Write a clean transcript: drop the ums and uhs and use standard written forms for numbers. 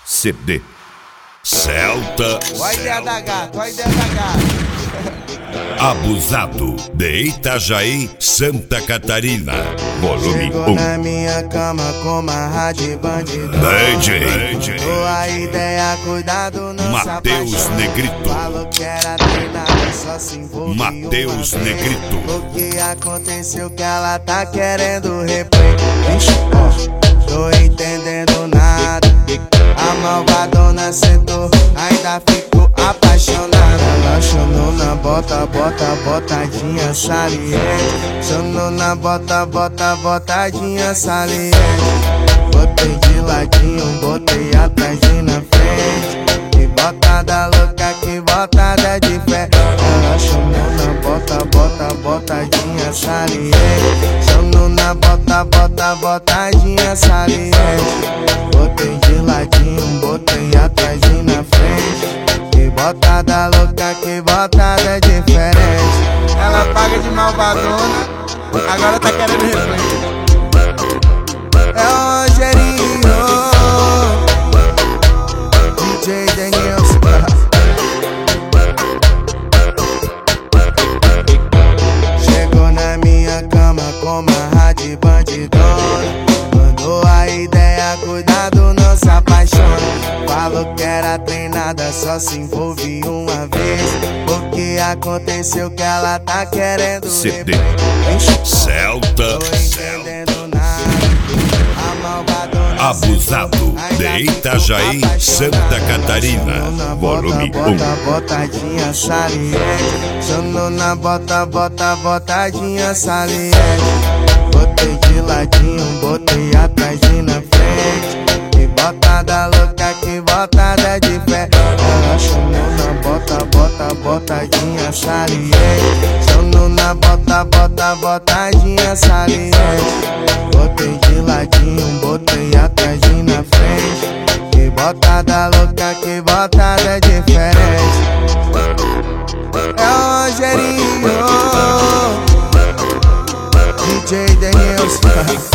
CD Celta Olha a ideia da gata, olha a ideia da gata. Abusado de Itajaí, Santa Catarina. Volume Chegou 1. na minha cama com uma rádio bandidona. DJ Boa ideia, cuidado, não Mateus se apaixone. Negrito. Falou que era treinada, só se envolve Mateus uma vez. Negrito. O que aconteceu que ela tá querendo replay. Ixi, ó, tô entendendo nada. A malvadona sentou, ainda ficou apaixonada. Ela chamou na bota, botadinha saliente. Chamou na bota, botadinha saliente. Botei de ladinho, botei atrás e na frente. Que botada louca, que botada de fé. Ela chamou na bota, botadinha saliente. Chamou na bota, botadinha saliente. Botei de ladinho, botei atrás e na frente. Que botada louca, que botada diferente. Ela paga de malvadona, agora tá querendo replay. É o Rogerinho, DJ Denilson. Chegou na minha cama com uma rádio bandidona. Mandou a ideia, cuidado, não se apaixone. Falou que era treinada, só se envolve uma vez. O que aconteceu que ela tá querendo CD replay. Celta Tô entendendo nada. A malvadona Abusado de Itajaí, Santa Catarina. Volume 1. Botadinha saliente. Chamou na bota, botadinha saliente. Botei de ladinho, botei atrás e na frente. Que botada louca, que botada de fé. Ela chamou na bota, botadinha saliente. Chamou na bota, botadinha saliente. Botei de ladinho, botei atrás e na frente. Que botada louca, que botada diferente. É o Rogerinho, DJ Denilson.